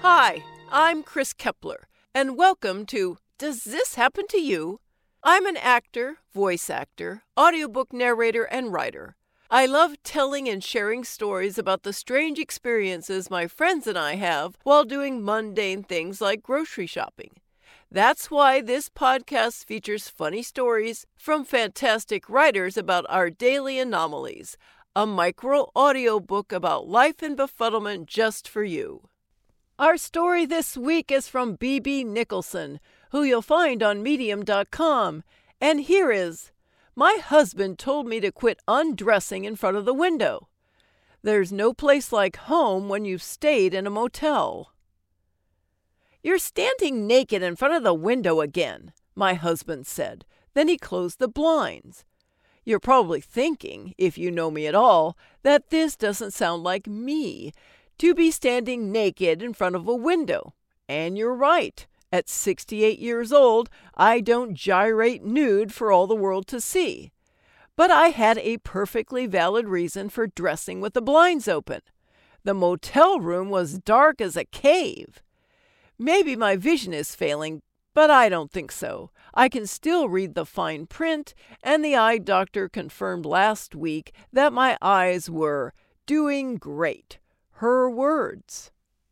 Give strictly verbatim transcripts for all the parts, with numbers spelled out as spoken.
Hi, I'm Chris Kepler, and welcome to Does This Happen to You? I'm an actor, voice actor, audiobook narrator, and writer. I love telling and sharing stories about the strange experiences my friends and I have while doing mundane things like grocery shopping. That's why this podcast features funny stories from fantastic writers about our daily anomalies, a micro audiobook about life and befuddlement just for you. Our story this week is from B B Nicholson, who you'll find on medium dot com, and here is, My husband told me to quit undressing in front of the window. There's no place like home when you've stayed in a motel. You're standing naked in front of the window again, my husband said. Then he closed the blinds. You're probably thinking, if you know me at all, that this doesn't sound like me, to be standing naked in front of a window. And you're right. At sixty-eight years old, I don't gyrate nude for all the world to see. But I had a perfectly valid reason for dressing with the blinds open. The motel room was dark as a cave. Maybe my vision is failing, but I don't think so. I can still read the fine print, and the eye doctor confirmed last week that my eyes were doing great. Her words.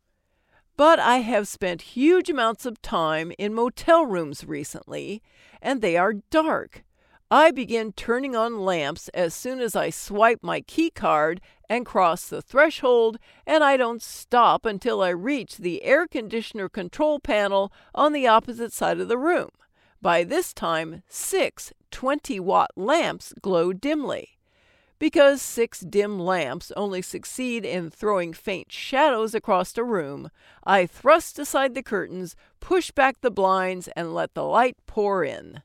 But I have spent huge amounts of time in motel rooms recently, and they are dark. I begin turning on lamps as soon as I swipe my key card and cross the threshold, and I don't stop until I reach the air conditioner control panel on the opposite side of the room. By this time, six twenty-watt lamps glow dimly. Because six dim lamps only succeed in throwing faint shadows across a room, I thrust aside the curtains, push back the blinds, and let the light pour in.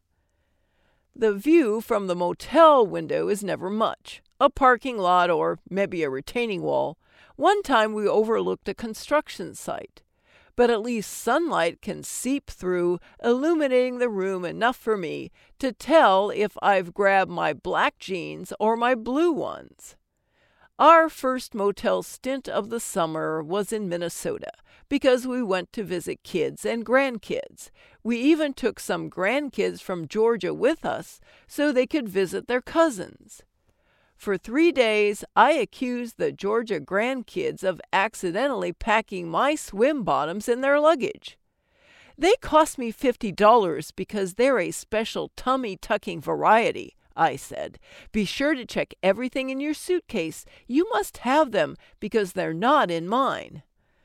The view from the motel window is never much. A parking lot or maybe a retaining wall. One time we overlooked a construction site. But at least sunlight can seep through, illuminating the room enough for me to tell if I've grabbed my black jeans or my blue ones. Our first motel stint of the summer was in Minnesota because we went to visit kids and grandkids. We even took some grandkids from Georgia with us so they could visit their cousins. For three days, I accused the Georgia grandkids of accidentally packing my swim bottoms in their luggage. They cost me fifty dollars because they're a special tummy-tucking variety, I said. Be sure to check everything in your suitcase. You must have them because they're not in mine.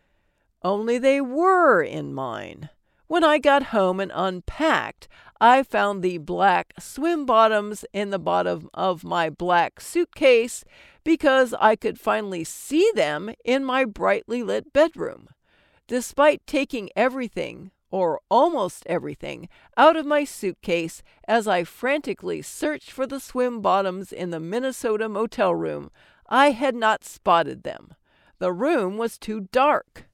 Only they were in mine. When I got home and unpacked, I found the black swim bottoms in the bottom of my black suitcase because I could finally see them in my brightly lit bedroom. Despite taking everything, or almost everything, out of my suitcase as I frantically searched for the swim bottoms in the Minnesota motel room, I had not spotted them. The room was too dark.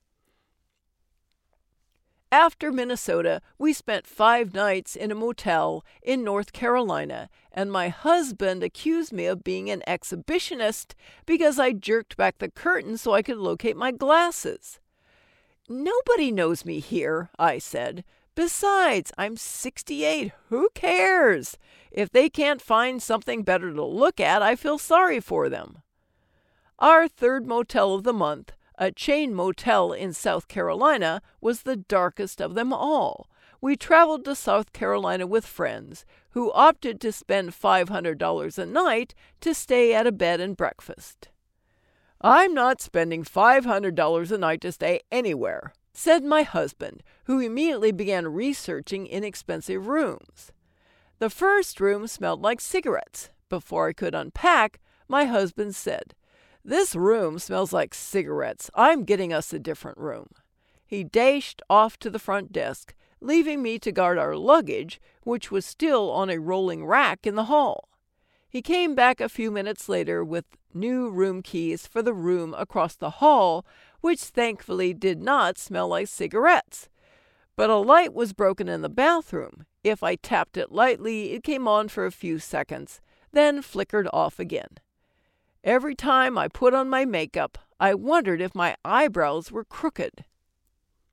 After Minnesota, we spent five nights in a motel in North Carolina, and my husband accused me of being an exhibitionist because I jerked back the curtain so I could locate my glasses. Nobody knows me here, I said. Besides, I'm sixty-eight. Who cares? If they can't find something better to look at, I feel sorry for them. Our third motel of the month, a chain motel in South Carolina, was the darkest of them all. We traveled to South Carolina with friends who opted to spend five hundred dollars a night to stay at a bed and breakfast. I'm not spending five hundred dollars a night to stay anywhere, said my husband, who immediately began researching inexpensive rooms. The first room smelled like cigarettes. Before I could unpack, my husband said, This room smells like cigarettes. I'm getting us a different room. He dashed off to the front desk, leaving me to guard our luggage, which was still on a rolling rack in the hall. He came back a few minutes later with new room keys for the room across the hall, which thankfully did not smell like cigarettes. But a light was broken in the bathroom. If I tapped it lightly, it came on for a few seconds, then flickered off again. Every time I put on my makeup, I wondered if my eyebrows were crooked.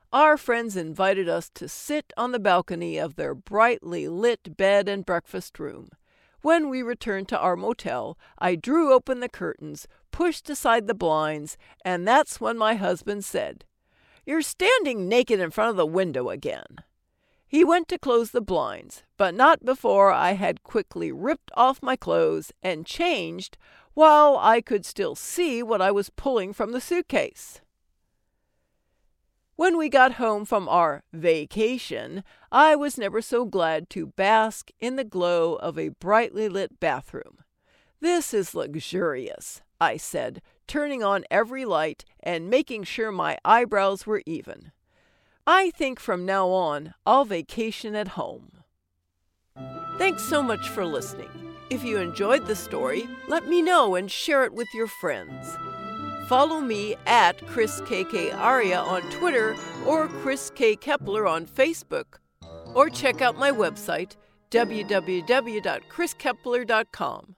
our friends invited us to sit on the balcony of their brightly lit bed and breakfast room. When we returned to our motel, I drew open the curtains, pushed aside the blinds, and that's when my husband said, "You're standing naked in front of the window again." He went to close the blinds, but not before I had quickly ripped off my clothes and changed while I could still see what I was pulling from the suitcase. When we got home from our vacation, I was never so glad to bask in the glow of a brightly lit bathroom. "This is luxurious," I said, turning on every light and making sure my eyebrows were even. "I think from now on, I'll vacation at home." Thanks so much for listening. If you enjoyed the story, let me know and share it with your friends. Follow me at Chris K K Aria on Twitter or Chris K. Kepler on Facebook, or check out my website, w w w dot chris kepler dot com.